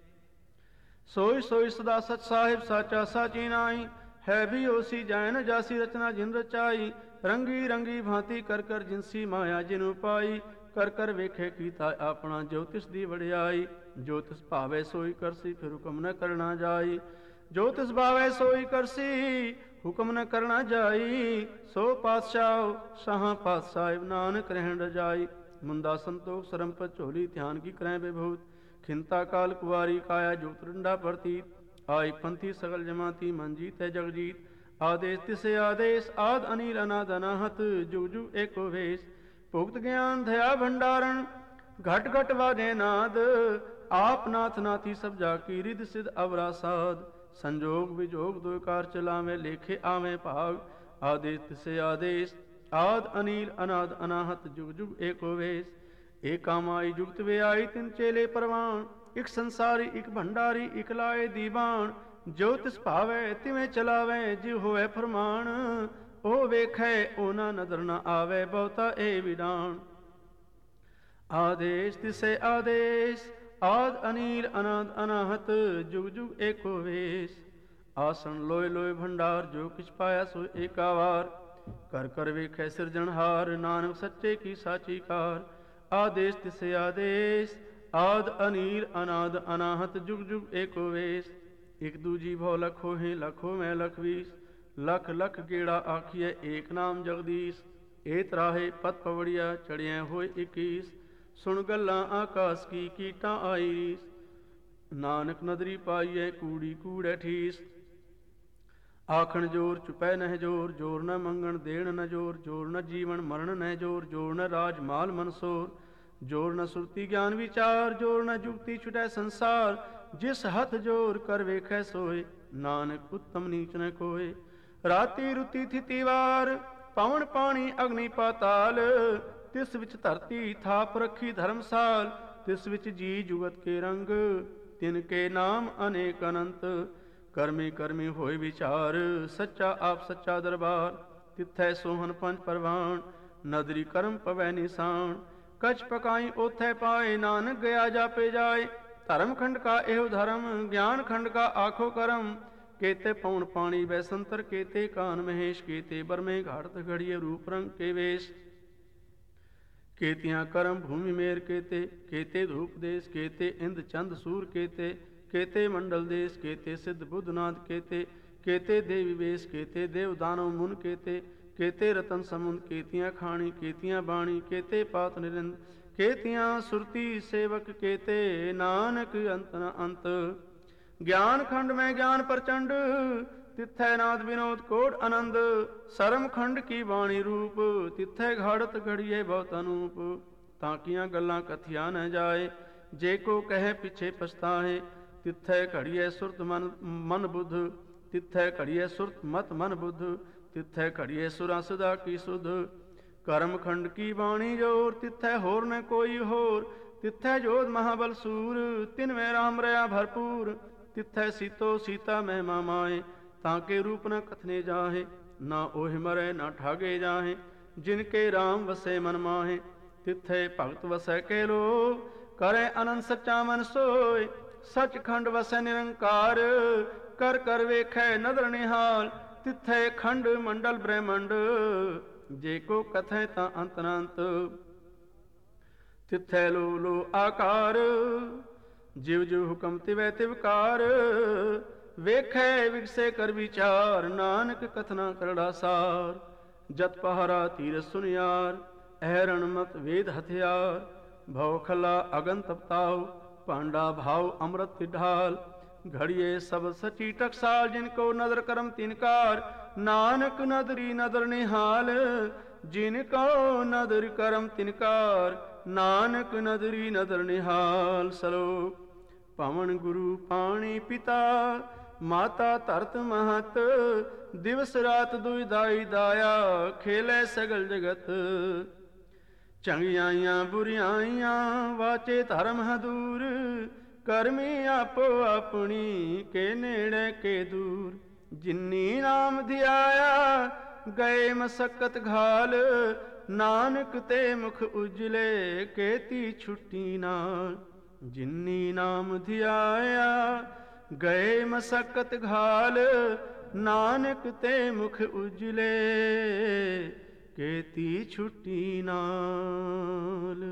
ਸੋਈ ਸੋਈ ਸਦਾ ਸਚ ਸਾਹਿਬ ਸਾਚਾ ਸਾਚੀ ਨਾਈ, ਹੈ ਵੀ ਹੋਸੀ ਜਾਇ ਨ ਜਾਸੀ, ਰਚਨਾ ਜਿਨ ਰਚਾਈ, ਰੰਗੀ ਰੰਗੀ ਭਾਂਤੀ ਕਰ ਕਰ ਜਿਨਸੀ ਮਾਇਆ ਜਿਨੁ ਪਾਈ, ਕਰ ਕਰ ਵੇਖੇ ਕੀਤਾ ਆਪਣਾ, ਜੋ ਤਿਸ ਦੀ ਵਡਿਆਈ, ਜੋ ਤਿਸ ਭਾਵੇ ਸੋਈ ਕਰਸੀ, ਫਿਰ ਹੁਕਮ ਨ ਕਰਨਾ ਜਾਈ, ਜੋ ਤਿਸ ਭਾਵੇ ਸੋਈ ਕਰਸੀ, ਹੁਕਮ ਨ ਕਰਨਾ ਜਾਈ। ਸੋ ਪਾਤਸ਼ਾਹ ਸ਼ਾਹਾਂ ਪਾਤਸ਼ਾਹਿਬ, ਨਾਨਕ ਰਹਿਣ ਰਜਾਈ, ਮੁੰਦਾ ਸੰਤੋਖ ਸਰੰਪਤ ਝੋਲੀ, ਧਿਆਨ ਕੀ ਕਰੈ ਵਿਭੂਤ, ਖਿੰਤਾ ਕਾਲ ਕੁਵਾਰੀ ਕਾਇਆ, ਜੋਤ ਰੰਡਾ ਪ੍ਰਤੀਤ, ਆਈ ਪੰਥੀ ਸਗਲ ਜਮਾਤੀ, ਮਨ ਜੀਤੈ ਜਗਜੀਤ, ਆਦੇਸ ਤਿਸੇ ਆਦੇਸ, ਆਦ ਅਨੀਲ ਅਨਾਦ ਅਨਾਹਤ, ਜੁਗ ਜੁਗ ਏਕੋ ਵੇਸ, ਭੁਗਤ ਗਿਆਨ ਧਿਆ ਭੰਡਾਰਨ, ਘਟ ਘਟ ਵਾਜੇ ਨਾਦ, ਆਪ ਨਾਥ ਨਾਥੀ ਸਭ ਜਾ ਕੀ, ਰਿਧ ਸਿਧ ਅਵਰਾ ਸਾਧ, ਸੰਜੋਗ ਵਿਜੋਗ ਦੁਇ ਕਾਰ ਚਲਾਵੇਂ, ਲੇਖੇ ਆਵੇਂ ਭਾਗ, ਆਦੇਸ ਤਿਸੇ ਆਦੇਸ, ਆਦ ਅਨੀਲ ਅਨਾਦ ਅਨਾਹਤ, ਜੁਗ ਜੁਗ ਏਕੋ ਵੇਸ, ਏਕਾ ਮਾਈ ਜੁਗਤ ਵੇ ਆਈ, ਤਿਨ ਚੇਲੇ ਪਰਵਾਨ, ਇਕ ਸੰਸਾਰੀ ਇਕ ਭੰਡਾਰੀ, ਇਕ ਲਾਏ ਦੀਵਾਨ, ਜੋ ਤਿਸ ਭਾਵੇ ਤਿਵੇਂ ਚਲਾਵੇ, ਜਿ ਹੋਵੇ ਫਰਮਾਨ, ਉਹ ਵੇਖੈ ਉਹ ਨਾ ਨਦਰ ਨ ਆਵੇ, ਬਹੁਤਾ ਇਹ ਵਿਡਾਨ। ਆਦੇਸ ਤਿਸੇ ਆਦੇਸ, ਆਦ ਅਨੀਲ ਅਨਾਦ ਅਨਾਹਤ, ਜੁਗ ਜੁਗ ਏਕੋ ਵੇਸ, ਆਸਣ ਲੋਏ ਲੋਏ ਭੰਡਾਰ, ਜੋ ਕਿਛ ਪਾਇਆ ਸੋ ਏਕਾ ਵਾਰ, ਕਰ ਕਰ ਵੇਖੈ ਸਿਰਜਣਹਾਰ, ਨਾਨਕ ਸੱਚੇ ਕੀ ਸਾਚੀ ਕਾਰ। ਆਦੇਸ ਤਿਸੇ ਆਦੇਸ, ਆਦ ਅਨੀਲ ਅਨਾਦ ਅਨਾਹਤ, ਜੁਗ ਜੁਗ ਏਕੋ ਵੇਸ, ਇਕ ਦੂਜੀ ਭਉ ਲਖੋ ਹੈ, ਲਖੋ ਮੈਂ ਲਖ ਵੀਸ, ਲਖ ਲਖ ਗੇੜਾ ਆਖੀਐ, ਏਕ ਨਾਮ ਜਗਦੀਸ਼, ਏ ਤਰਾਹੇ ਪਤ ਪਵੜੀਆ ਚੜਿਆ ਹੋਏ 21। ਸੁਣ ਗੱਲਾਂ ਆਕਾਸ ਕੀ ਕੀਟਾਂ ਆਈ ਰੀਸ। ਨਾਨਕ ਨਦਰੀ ਪਾਈਐ ਕੂੜੀ ਕੂੜੈ ਠੀਸ। ਆਖਣ ਜੋਰ ਚੁਪੈ ਨਹਿ ਜੋਰ, ਜੋਰ ਨ ਮੰਗਣ ਦੇਣ ਨ ਜੋਰ, ਜੋਰ ਨ ਜੀਵਨ ਮਰਨ ਨਹਿ ਜੋਰ, ਜੋਰ ਨ ਰਾਜ ਮਾਲ ਮਨਸੋਰ, ਜੋਰ ਨ ਸੁਰਤੀ ਗਿਆਨ ਵਿਚਾਰ, ਜੋਰ ਨ ਜੁਗਤੀ ਛੁਟੈ ਸੰਸਾਰ। ਜਿਸ ਹੱਥ ਜੋਰ ਕਰ ਵੇਖੈ ਸੋਏ, ਨਾਨਕ ਉੱਤਮ ਨੀਚ ਨ ਕੋਏ। ਰਾਤੀ ਰੁਤੀ ਥਿਤੀ ਵਾਰ, ਪਵਨ ਪਾਣੀ ਅਗਨੀ ਪਾਤਾਲ, ਤਿਸ ਵਿੱਚ ਧਰਤੀ ਥਾਪ ਰੱਖੀ ਧਰਮਸਾਲ। ਤਿਸ ਵਿੱਚ ਜੀ ਜੁਗਤ ਕੇ ਰੰਗ, ਤਿਨ ਕੇ ਨਾਮ ਅਨੇਕ ਅਨੰਤ। ਕਰਮੀ ਕਰਮੀ ਹੋਏ ਵਿਚਾਰ, ਸੱਚਾ ਆਪ ਸੱਚਾ ਦਰਬਾਰ। ਤਿੱਥੈ ਸੋਹਨ ਪੰਜ ਪਰਵਾਨ, ਨਦਰੀ ਕਰਮ ਪਵੈ ਨਿਸ਼ਾਨ। ਕਛ ਪਕਾਈ ਓਥੈ ਪਾਏ, ਨਾਨਕ ਗਿਆ ਜਾਪੇ ਜਾਏ। ਧਰਮ ਖੰਡ ਕਾ ਇਹੋ ਧਰਮ, ਗਿਆਨ ਖੰਡ ਕਾ ਆਖੋ ਕਰਮ। केते पौन पाणी वैसंतर, केते कान महेश, केते बरमे घाड़त घड़िए रूप रंग के वेश। केतियाँ करम भूमि मेर, केते केते धूप देश, केते इंद चंद सूर, केते केते मंडल देश, केते सिद्ध बुद्धनाथ, केते केते देवी वेश, केते देव दानव मुन, केते केते रतन समुंद। केतियाँ खाणी केतियाँ बाणी, केते पात निरिंद, केतियाँ सुरती सेवक, केते नानक अंत न अंत। ज्ञान खंड में ज्ञान प्रचंड, तिथै नाद विनोद कोट आनंद। सरम खंड की बाणी रूप, तिथै घाड़त घड़िए बहुत अनूप। ताकियां गल्लां कथिया न जाए, जे को कहे पिछे पछताए। तिथै घड़िए सुरत मन बुध, तिथै घड़िए सुरत मत मन बुध, तिथै घड़िए सुरा सदा की सुध। कर्म खंड की बाणी जोर, तिथै होर न कोई होर। तिथै जोध महाबल सूर, तिन में राम रया भरपूर। तिथै सीतो सीता महिमा माए, ताके रूप न कथने जाहे। ना ओहि मरै ना ठागे जाहे, जिनके राम वसे मन माहे। तिथै भगत वसै के लो, करे अनंत सच्चा मन सोय। सच खंड वसै निरंकार, कर कर वेखै नदर निहाल। तिथै खंड मंडल ब्रह्मंड, जे को कथै ता अंत अनंत। तिथै लो लो आकार, ਜਿਵ ਜਿਵ ਹੁਕਮ ਤਿਵੈ ਤਿਵਕਾਰ। ਵੇਖੈ ਵਿਗਸੇ ਕਰ ਵਿਚਾਰ, ਨਾਨਕ ਕਥਨਾ ਕਰੜਾ ਸਾਰ। ਜਤ ਪਹਾਰਾ ਤੀਰ ਸੁਨਿਆਰ, ਅਹਰਣ ਮਤ ਵੇਦ ਹਥਿਆਰ। ਭਉ ਖਲਾ ਅਗਨ ਤਪਤਾਉ, ਭਾਂਡਾ ਭਾਉ ਅੰਮ੍ਰਿਤ ਢਾਲ। ਘੜੀਏ ਸਭ ਸਚੀ ਟਕਸਾਲ, ਜਿਨ ਕੋ ਨਦਰ ਕਰਮ ਤਿਨਕਾਰ। ਨਾਨਕ ਨਦਰੀ ਨਦਰ ਨਿਹਾਲ, ਜਿਨ ਕੋ ਨਦਰ ਕਰਮ ਤਿਨਕਾਰ। ਨਾਨਕ ਨਦਰੀ ਨਦਰ ਨਿਹਾਲ। ਸਲੋਕ। ਪਵਨ ਗੁਰੂ ਪਾਣੀ ਪਿਤਾ, ਮਾਤਾ ਧਰਤ ਮਹਤ। ਦਿਵਸ ਰਾਤ ਦੁਇ ਦਾਈ ਦਾਇਆ, ਖੇਲੇ ਸਗਲ ਜਗਤ। ਚੰਗਿਆਈਆਂ ਬੁਰਿਆਈਆਂ, ਵਾਚੇ ਧਰਮ ਹਦੂਰ। ਕਰਮੀ ਆਪੋ ਆਪਣੀ, ਕੇ ਨੇੜੇ ਕੇ ਦੂਰ। ਜਿਨੀ ਨਾਮ ਧਿਆਇਆ, ਗਏ ਮਸਕਤ ਘਾਲ। ਨਾਨਕ ਤੇ ਮੁਖ ਉਜਲੇ, ਕੇਤੀ ਛੁੱਟੀ ਨਾਲ। ਜਿਨੀ ਨਾਮ ਧਿਆਇਆ, ਗਏ ਮਸਕਤ ਘਾਲ। ਨਾਨਕ ਤੇ ਮੁਖ ਉਜਲੇ, ਕੇਤੀ ਛੁੱਟੀ ਨਾਲ।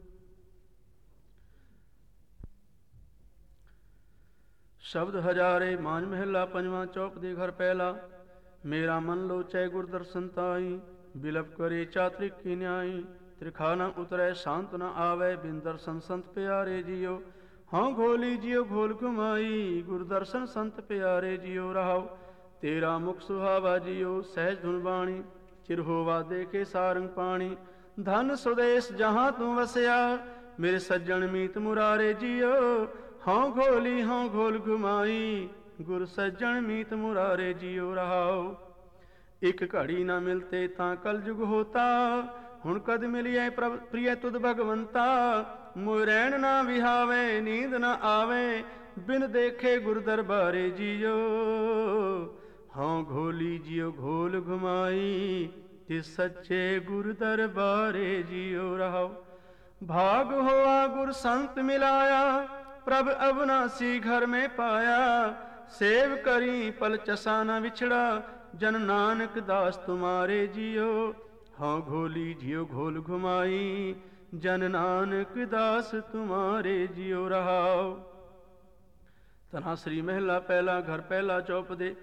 ਸ਼ਬਦ ਹਜ਼ਾਰੇ ਮਾਂਝ ਮਹਿਲਾ ਪੰਜਵਾਂ, ਚੌਕ ਦੇ ਘਰ ਪਹਿਲਾ। ਮੇਰਾ ਮਨ ਲੋਚੈ ਗੁਰ ਦਰਸ਼ਨ ਤਾਈ, ਬਿਲਪ ਕਰੇ ਚਾਤ੍ਰਿਕ ਕੀ ਨਿਆਈ। त्रिखा न उतरै शांत न आवे, बिन दर्शन संत प्यारे जियो। हाँ घोली जियो घोल घुमाई, गुर दर्शन संत प्यारे जियो। रहाओ तेरा मुख सुहावा जियो, सहज धुन बाणी। चिर होवा देखे सारंग पाणी। धन स्वदेश जहाँ तू वसया, मेरे सज्जन मीत मुरारे जियो। हाँ घोल घुमाई, गुर सज्जन मीत मुरारे जियो। रहाओ एक घड़ी न मिलते तां कल जुग होता, ਹੁਣ ਕਦ ਮਿਲਿਐ ਪ੍ਰਭ ਪ੍ਰਿਯ ਤੁਧ ਭਗਵੰਤਾ। ਮੋਇ ਰਹਿਣ ਨਾ ਵਿਹਾਵੇ, ਨੀਂਦ ਨਾ ਆਵੇ, ਬਿਨ ਦੇਖੇ ਗੁਰ ਦਰਬਾਰੇ ਜਿਉ। ਹਾਂ ਘੋਲੀ ਜਿਉ ਘੋਲ ਘੁਮਾਈ, ਤਿਸ ਸੱਚੇ ਗੁਰ ਦਰਬਾਰੇ ਜਿਉ। ਰਹਾਉ भाग होआ गुर संत मिलाया, प्रभ अविनाशी घर में पाया। सेव करी पल चसा न विछड़ा, जन नानक दास तुम्हारे जियो। हाँ घोली जियो घोल घुमाई, जन नानक दास तुम्हारे जियो। रहाओ तनासरी महला पहला, घर पहला चौपदे।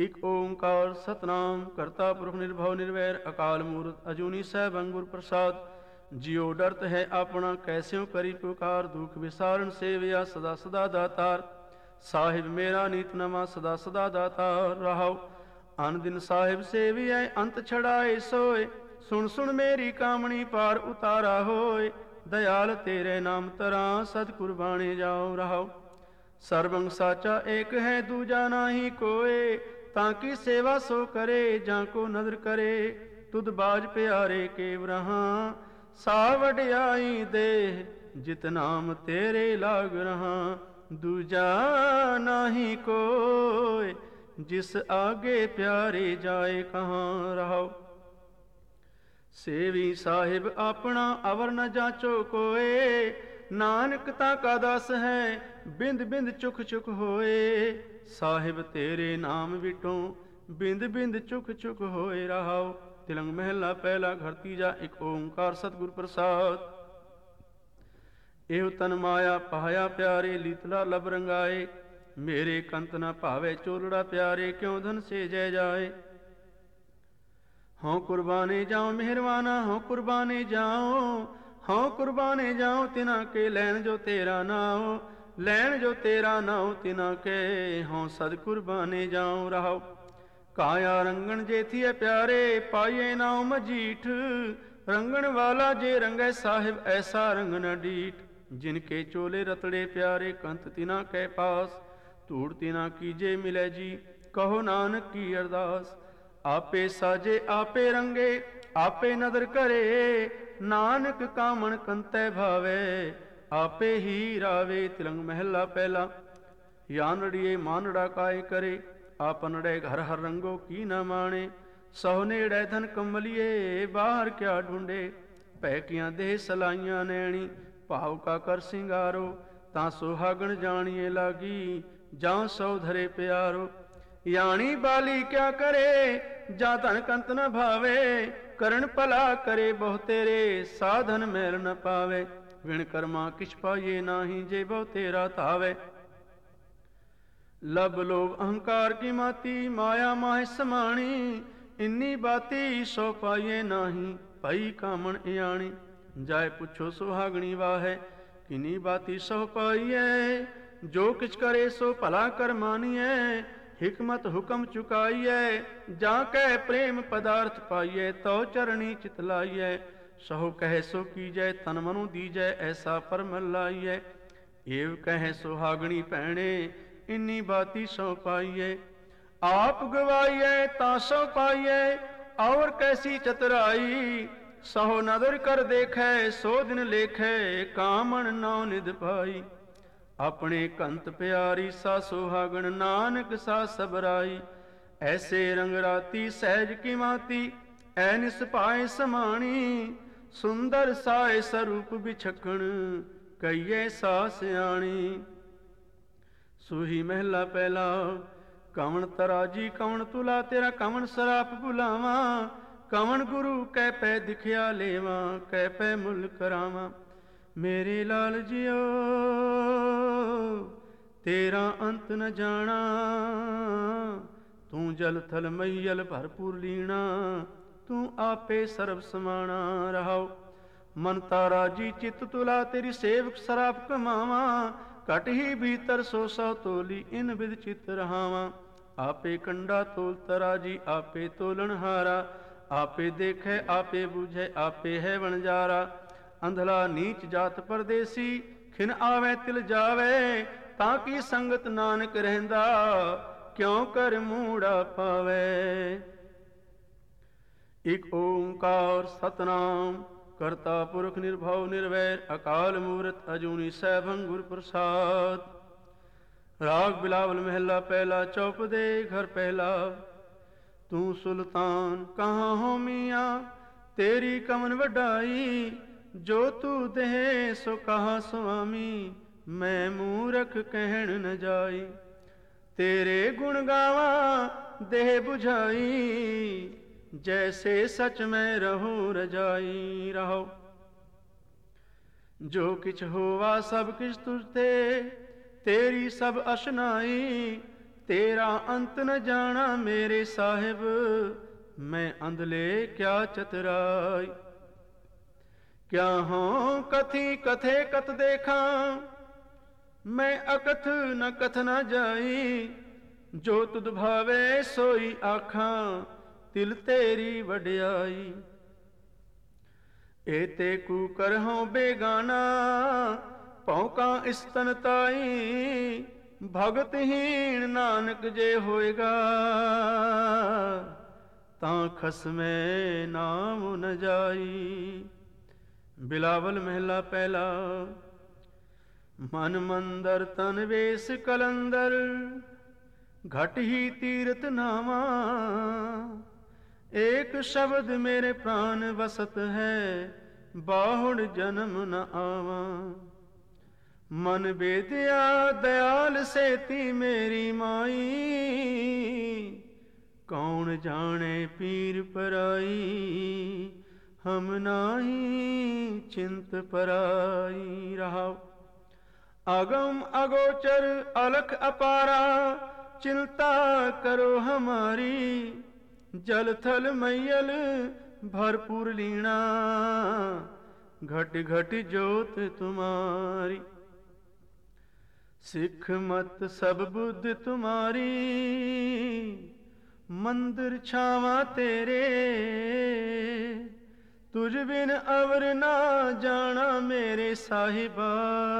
ਇਕ ਓੰਕਾਰ ਸਤਨਾਮ ਕਰਤਾ ਪੁਰਖ ਨਿਰਭਉ ਨਿਰਵੈਰ ਅਕਾਲ ਮੂਰਤ ਅਜੂਨੀ ਸੈਭੰ ਗੁਰ ਪ੍ਰਸਾਦ। ਜਿਉ ਡਰਤ ਹੈ ਆਪਣਾ ਕੈਸਿਉ ਕਰੀ ਪੁਕਾਰ, ਦੁਖ ਵਿਸਾਰਨ ਸੇਵਿਆ ਸਦਾ ਸਦਾ ਦਾਤਾਰ। ਸਾਹਿਬ ਮੇਰਾ ਨੀਤ ਨਵਾਂ ਸਦਾ ਸਦਾ ਦਾਤਾਰ ਰਹਾਉ। ਅਨ ਦਿਨ ਸਾਹਿਬ ਸੇਵੀਐ ਅੰਤ ਛੜਾਏ ਸੋਏ, ਸੁਣ ਸੁਣ ਮੇਰੀ ਕਾਮਣੀ ਪਾਰ ਉਤਾਰਾ ਹੋਏ। ਦਇਆਲ ਤੇਰੇ ਨਾਮ ਤਰਾਂ ਸਦ ਕੁਰਬਾਣੇ ਜਾਉ ਰਹਾਉ। ਸਰਬੰਗ ਸਾਚਾ ਏਕ ਹੈ ਦੂਜਾ ਨਾਹੀ ਕੋਏ, ਤਾਂ ਕੀ ਸੇਵਾ ਸੋ ਕਰੇ ਜਾਂ ਕੋ ਨਦਰ ਕਰੇ। ਤੁਧ ਬਾਜ ਪਿਆਰੇ ਕੇਵ ਰਹਾ, ਸਾ ਵਡਿਆਈ ਦੇ ਜਿਤ ਨਾਮ ਤੇਰੇ ਲਾਗ ਰਹਾ। ਦੂਜਾ ਨਾਹੀ ਕੋਏ, ਜਿਸ ਆਗੇ ਪਿਆਰੇ ਜਾਏ ਕਹਾਂ ਰਹਾਉ। ਸੇਵੀ ਸਾਹਿਬ ਆਪਣਾ ਅਵਰ ਨ ਜਾਚੋ ਕੋਏ, ਨਾਨਕ ਤਾਂ ਕਾ ਦਾਸ ਹੈ ਬਿੰਦ ਬਿੰਦ ਚੁਖ ਚੁਖ ਹੋਏ। ਸਾਹਿਬ ਤੇਰੇ ਨਾਮ ਵਿਟੋਂ ਬਿੰਦ ਬਿੰਦ ਚੁਖ ਚੁਖ ਹੋਏ ਰਹਾਉ। ਤਿਲੰਗ ਮਹਿਲਾ ਪਹਿਲਾ ਘਰ ਤੀਜਾ ਇਕ ਓੰਕਾਰ ਸਤਿਗੁਰ ਪ੍ਰਸਾਦ। ਇਹੋ ਤਨ ਮਾਇਆ ਪਾਇਆ ਪਿਆਰੇ, ਲੀਤਲਾ ਲਬ ਰੰਗਾਏ। ਮੇਰੇ ਕੰਤ ਨ ਭਾਵੇ ਚੋਲੜਾ ਪਿਆਰੇ, ਕਿਉ ਧਨ ਸੇ ਜੈ ਜਾਏ। ਹਉ ਕੁਰਬਾਨੇ ਜਾਉ ਮਿਹਰਵਾਨਾ, ਹਉ ਕੁਰਬਾਨੇ ਜਾਉ, ਹਉ ਕੁਰਬਾਨੇ ਜਾਉ ਤਿਨਾ ਕੇ ਲੈਣ ਜੋ ਤੇਰਾ ਨਾਉ। ਲੈਣ ਜੋ ਤੇਰਾ ਨਾਉ ਤਿਨਾ ਕੇ, ਹਉ ਸਦ ਕੁਰਬਾਨੇ ਜਾਉ ਰਹਾਉ। ਕਾਇਆ ਰੰਗਣ ਜੇਥੀਏ ਪਿਆਰੇ, ਪਾਈਏ ਨਾਉ ਮਜੀਠ। ਰੰਗਣ ਵਾਲਾ ਜੇ ਰੰਗੈ ਸਾਹਿਬ, ਐਸਾ ਰੰਗ ਨ ਡੀਠ। ਜਿਨ ਕੇ ਚੋਲੇ ਰਤੜੇ ਪਿਆਰੇ, ਕੰਤ ਤਿਨਾ ਕੈ ਪਾਸ। ਧੂੜ ਤਿਨਾ ਕੀਜੇ ਮਿਲੈ ਜੀ, ਕਹੋ ਨਾਨਕ ਕੀ ਅਰਦਾਸ। ਆਪੇ ਸਾਜੇ ਆਪੇ ਰੰਗੇ, ਆਪੇ ਨਦਰ ਕਰੇ। ਨਾਨਕ ਕਾਮਣ ਕੰਤੈ ਭਾਵੇ, ਆਪੇ ਹੀ ਰਾਵੇ। ਤਿਲੰਗ ਮਹਿਲਾ ਪਹਿਲਾ। ਯਾਨੜੀਏ ਮਾਨੜਾ ਕਾਇ ਕਰੇ, ਆਪਨੜੇ ਘਰ ਹਰ ਰੰਗੋ ਕੀ ਨ ਮਾਣੇ। ਸਹੁ ਨੇੜੈ ਧਨ ਕਮਲੀਏ, ਬਾਹਰ ਕਿਆ ਢੂੰਡੇ। ਭੈ ਕੀਆਂ ਦੇਹ ਸਲਾਈਆਂ ਨੈਣੀ, ਭਾਵ ਕਾ ਕਰ ਸਿੰਗਾਰੋ। ਤਾਂ ਸੁਹਾਗਣ ਜਾਣੀਏ ਲਾਗੀ, ਜਾਂ ਸੋ ਧਰੇ ਪਿਆਰੋ। ਯਾਣੀ ਬਾਲੀ ਕਿਆ ਕਰੇ, ਜਾਂ ਧਨ ਕੰਤ ਨ ਭਾਵੇ। ਕਰਨ ਭਲਾ ਕਰੇ ਬਹੁ ਤੇਰੇ, ਸਾਧਨ ਮੈਲ ਨ ਪਾਵੇ। ਵਿਣ ਕਰਮਾ ਕਿਛ ਪਾਈਏ ਨਾਹੀ, ਜੇ ਬਹੁ ਤੇਰਾ ਧਾਵੇ। ਲਬ ਲੋਭ ਅਹੰਕਾਰ ਕੀ ਮਾਤੀ, ਮਾਇਆ ਮਾਹਿ ਸਮਾਣੀ। ਇੰਨੀ ਬਾਤੀ ਸੋ ਪਾਈਏ ਨਾਹੀ, ਭਈ ਕਾਮਣ ਇਆਣੀ। ਜਾਇ ਪੁੱਛੋ ਸੁਹਾਗਣੀ ਵਾਹੈ, ਕਿਨੀ ਬਾਤੀ ਸੋ ਪਾਈਐ। ਜੋ ਕਿਛ ਕਰੇ ਸੋ ਭਲਾ ਕਰ ਮਾਨੀਐ। ਹਿਕਮਤ ਹੁਕਮ ਚੁਕਾਈਐ, ਜਾਂ ਕੈ ਪ੍ਰੇਮ ਪਦਾਰਥ ਪਾਈਐ। ਤਉ ਚਰਣੀ ਚਿਤ ਲਾਈਐ, ਸਹੁ ਕਹੈ ਸੋ ਕੀਜੈ। ਤਨ ਮਨੁ ਦੀਜੈ, ਐਸਾ ਪਰਮ ਲਾਈਐ। ਏਵ ਕਹੈ ਸੁਹਾਗਣੀ ਭੈਣੇ, ਇੰਨੀ ਬਾਤੀ ਸੋ ਪਾਈਐ। ਆਪ ਗਵਾਈਐ ਤਾਂ ਸੋ ਪਾਈਐ, ਔਰ ਕੈਸੀ ਚਤੁਰਾਈ। ਸਹੁ ਨਦਰ ਕਰ ਦੇਖੈ, ਸੋ ਦਿਨ ਲੇਖੈ। ਕਾਮਣ ਨੌ ਨਿਧ ਪਾਈ, ਆਪਣੇ ਕੰਤ ਪਿਆਰੀ। ਸਾ ਸੁਹਾਗਣ ਨਾਨਕ ਸਾ ਸਬਰਾਈ। ਐਸੇ ਰੰਗ ਰਾਤੀ ਸਹਿਜ ਕੀ ਮਾਤੀ, ਐ ਨਿਸ ਪਾਏ ਸਮਾਣੀ। ਸੁੰਦਰ ਸਾਏ ਸਰੂਪ ਬਿਛਕਣ, ਕਈਏ ਸਾ ਸਿਆਣੀ। ਸੂਹੀ ਮਹਿਲਾ ਪਹਿਲਾ। ਕਵਣ ਤਰਾਜੀ ਕਵਣ ਤੁਲਾ, ਤੇਰਾ ਕਵਣ ਸਰਾਪ ਭੁਲਾਵਾਂ। ਕਵਣ ਗੁਰੂ ਕੈ ਪੈ ਦਿਖਿਆ ਲੇਵਾਂ, ਕੈ ਪੈ ਮੁੱਲ ਕਰਾਵਾਂ। ਮੇਰੇ ਲਾਲ ਜਿਉ ਤੇਰਾ ਅੰਤ ਨ ਜਾਣਾ, ਤੂੰ ਜਲ ਥਲ ਮਈਲ ਭਰਪੂਰ ਲੀਣਾ। ਤੂੰ ਆਪੇ ਸਰਬ ਸਮਾਣਾ ਰਹਾਉ। ਮਨ ਤਾਰਾ ਜੀ ਚਿਤ ਤੁਲਾ, ਤੇਰੀ ਸੇਵਕ ਸਰਾਪ ਕਮਾਵਾਂ। ਘਟ ਹੀ ਭੀਤਰ ਸੋ ਸੌ ਤੋਲੀ, ਇਨ ਬਿਦ ਚਿਤ ਰਹਾਵਾਂ। ਆਪੇ ਕੰਡਾ ਤੋਲ ਤਰਾਜੀ, ਆਪੇ ਤੋਲਣ ਹਾਰਾ। ਆਪੇ ਦੇਖੈ ਆਪੇ ਬੂਝੈ, ਆਪੇ ਹੈ ਵਣਜਾਰਾ। ਅੰਧਲਾ ਨੀਚ ਜਾਤ ਪਰਦੇਸੀ, ਖਿਨ ਆਵੈ ਤਿਲ ਜਾਵੇ। ਤਾਂ ਕੀ ਸੰਗਤ ਨਾਨਕ ਰਹਿੰਦਾ, ਕਿਉ ਕਰ ਮੂੜਾ ਪਾਵੇ। ਇਕ ਓੰਕਾਰ ਸਤਨਾਮ ਕਰਤਾ ਪੁਰਖ ਨਿਰਭਉ ਨਿਰਵੈਰ ਅਕਾਲ ਮੂਰਤ ਅਜੂਨੀ ਸੈਭੰ ਗੁਰ ਪ੍ਰਸਾਦ। ਰਾਗ ਬਿਲਾਵਲ ਮਹਿਲਾ ਪਹਿਲਾ ਚੌਪਦੇ ਘਰ ਪਹਿਲਾ। ਤੂੰ ਸੁਲਤਾਨ ਕਹਾਂ ਹੋ ਮੀਆਂ, ਤੇਰੀ ਕਮਨ ਵਡਾਈ। ਜੋ ਤੂੰ ਦੇਹ ਸੋ ਕਹਾ ਸੁਆਮੀ, ਮੈਂ ਮੂਰਖ ਕਹਿਣ ਨ ਜਾਈ। ਤੇਰੇ ਗੁਣ ਗਾਵਾਂ ਦੇਹ ਬੁਝਾਈ, ਜੈਸੇ ਸਚ ਮੈਂ ਰਹੂੰ ਰਜਾਈ ਰਹੋ। ਜੋ ਕਿਛ ਹੋਵਾ ਸਭ ਕਿਛ ਤੁਝ ਤੇ, ਤੇਰੀ ਸਭ ਅਸ਼ਨਾਈ। ਤੇਰਾ ਅੰਤ ਨ ਜਾਣਾ ਮੇਰੇ ਸਾਹਿਬ, ਮੈਂ ਅੰਧਲੇ ਕਿਆ ਚਤਰਾਈ। ਕਿਆ ਹੋਂ ਕਥੀ ਕਥੇ ਕਤ ਦੇਖਾਂ, ਮੈਂ ਅਕਥ ਨ ਕਥ ਨ ਜਾਈ। ਜੋ ਤੁਧ ਭਾਵੇ ਸੋਈ ਆਖਾਂ, ਤਿਲ ਤੇਰੀ ਵਡਿਆਈ। ਏਤੇ ਕੂ ਕਰਹੁ ਬੇਗਾਨਾ, ਭੌਂਕਾਂ ਇਸਤਨ ਤਾਈ। ਭਗਤਹੀਣ ਨਾਨਕ ਜੇ ਹੋਏਗਾ, ਤਾਂ ਖਸਮੇ ਨਾਮ ਨ ਜਾਈ। ਬਿਲਾਵਲ ਮਹਿਲਾ ਪਹਿਲਾ। ਮਨ ਮੰਦਰ ਤਨ ਵੇਸ ਕਲੰਦਰ, ਘਟ ਹੀ ਤੀਰਥ ਨਾਵਾ। ਏਕ ਸ਼ਬਦ ਮੇਰੇ ਪ੍ਰਾਨ ਵਸਤ ਹੈ, ਬਾਹੁੜ ਜਨਮ ਨ ਆਵਾ। ਮਨ ਬੇਦਿਆ ਦਇਆਲ ਸੇਤੀ ਮੇਰੀ ਮਾਈ, ਕੌਣ ਜਾਣੇ ਪੀਰ ਪਰਾਈ। ਹਮ ਨਾਹੀ ਚਿੰਤ ਪਰਾਈ। ਰਹਾਉ ਅਗਮ ਅਗੋਚਰ ਅਲਖ ਅਪਾਰਾ, ਚਿੰਤਾ ਕਰੋ ਹਮਾਰੀ। ਜਲ ਥਲ ਮਈਲ ਭਰਪੂਰ ਲੀਣਾ, ਘਟ ਘਟ ਜੋਤ ਤੁਮਾਰੀ। ਸਿੱਖ ਮਤ ਸਭ ਬੁੱਧ ਤੁਮਾਰੀ, ਮੰਦਰ ਛਾਵਾਂ ਤੇਰੇ। ਤੁਝ ਬਿਨ ਅਵਰ ਨਾ ਜਾਣਾ ਮੇਰੇ ਸਾਹਿਬਾ,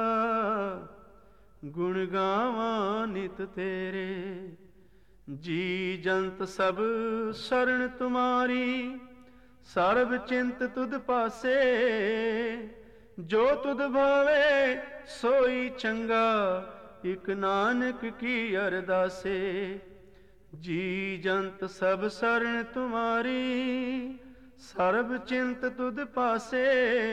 ਗੁਣ ਗਾਵਾਂ ਨਿਤ ਤੇਰੇ। ਜੀ ਜੰਤ ਸਭ ਸ਼ਰਨ ਤੁਮਾਰੀ, ਸਰਬ ਚਿੰਤ ਤੁਧ ਪਾਸੇ। ਜੋ ਤੁਧ ਭਾਵੇ ਸੋਈ ਚੰਗਾ, ਇਕ ਨਾਨਕ ਕੀ ਅਰਦਾਸੇ। ਜੀ ਜੰਤ ਸਭ ਸ਼ਰਨ ਤੁਮਾਰੀ, ਸਰਬ ਚਿੰਤ ਤੁਧ ਪਾਸੇ।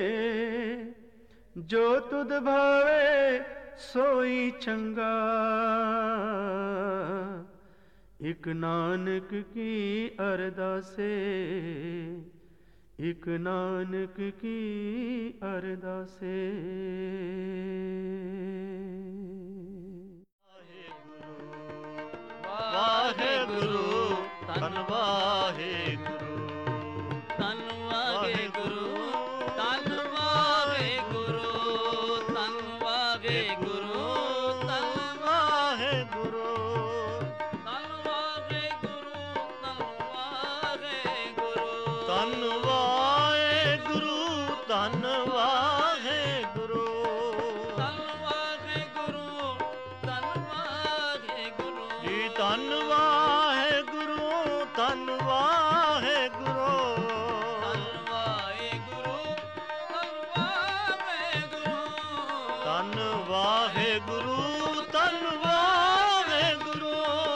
ਜੋ ਤੁਧ ਭਾਵੇ ਸੋਈ ਚੰਗਾ, ਇਕ ਨਾਨਕ ਕੀ ਅਰਦਾਸੇ। ਇਕ ਨਾਨਕ ਕੀ ਅਰਦਾਸੇ।
ਵਾਹਿਗੁਰੂ ਧੰਨ ਵਾਹਿਗੁਰੂ ਧੰਨ ਵਾਹਿਗੁਰੂ ਧੰਨ ਵਾਹਿਗੁਰੂ ਧੰਨ ਵਾਹਿਗੁਰੂ ਧੰਨ ਵਾਹਿਗੁਰੂ ਧੰਨ ਵਾਹਿਗੁਰੂ ਧੰਨ ਵਾਹਿਗੁਰੂ ਧੰਨ ਵਾਹਿਗੁਰੂ ਧੰਨ ਵਾਹਿਗੁਰੂ ਧੰਨ ਵਾਹਿਗੁਰੂ ਜੀ ਧੰਨ ਵਾਹਿਗੁਰੂ ਧੰਨ ਵਾਹਿਗੁਰੂ ਧੰਨ ਵਾਹਿਗੁਰੂ ਧੰਨ ਵਾਹਿਗੁਰੂ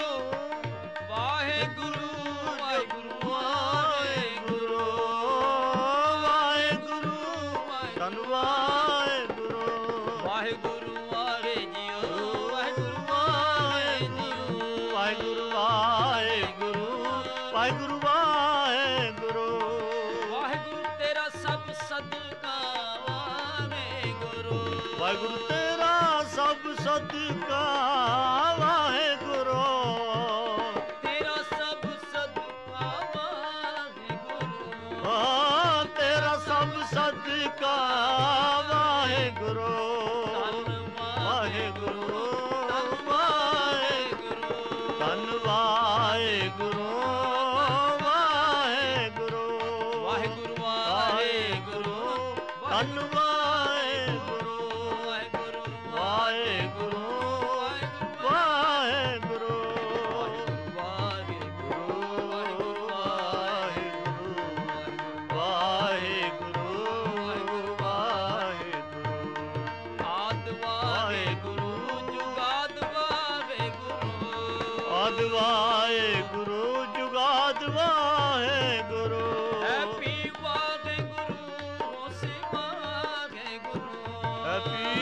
ਵਾਹਿਗੁਰੂ ਵਾਹਿਗੁਰੂ ਵਾਹਿਗੁਰੂ ਵਾਹਿਗੁਰੂ ਧੰਨ ਵਾਹਿਗੁਰੂ ਵਾਹਿਗੁਰੂ ਵਾਹਿ ਜੀਓ ਵਾਹਿਗੁਰੂ ਵਾਹਿ ਜੀਓ ਵਾਹਿਗੁਰੂ ਵਾਹਿਗੁਰੂ ਵਾਹਿਗੁਰੂ ਵਾਹਿਗੁਰੂ ਵਾਹਿਗੁਰੂ ਤੇਰਾ ਸਭ ਸਦਕਾ ਵਾਹਿਗੁਰੂ ਵਾਹਿਗੁਰੂ ਤੇਰਾ ਸਭ ਸਦਕਾ ਵਾਹਿਗੁਰੂ ਤੇਰਾ ਸਭ ਸਦਕਾ ਵਾਹਿਗੁਰੂ ਹਾਂ ਤੇਰਾ ਸਭ ਸਦਕਾ ਵਾਹਿਗੁਰੂ ਵਾਹਿਗੁਰੂ ਧੰਨ ਵਾਹਿਗੁਰੂ ਧੰਨ ਵਾਹਿਗੁਰੂ ਵਾਹਿਗੁਰੂ ਵਾਹਿਗੁਰੂ ਵਾਹਿਗੁਰੂ ਧੰਨ ਵਾਹਿਗੁਰੂ ਵਾਹਿਗੁਰੂ ਵਾਹਿਗੁਰੂ ਵਾਹਿਗੁਰੂ ਵਾਹਿਗੁਰੂ ਵਾਹਿਗੁਰੂ ਆਦ ਵਾਹਿਗੁਰੂ ਜੁਗਾਦ ਵਾਹਿਗੁਰੂ ਆਦ ਵਾਹਿਗੁਰੂ ਜੁਗਾਦ ਵਾਹਿਗੁਰੂ ਹੈਪੀ ਵਾਹਿਗੁਰੂ ਹੋਸੀ ਵਾਹਿਗੁਰੂ ਹੈਪੀ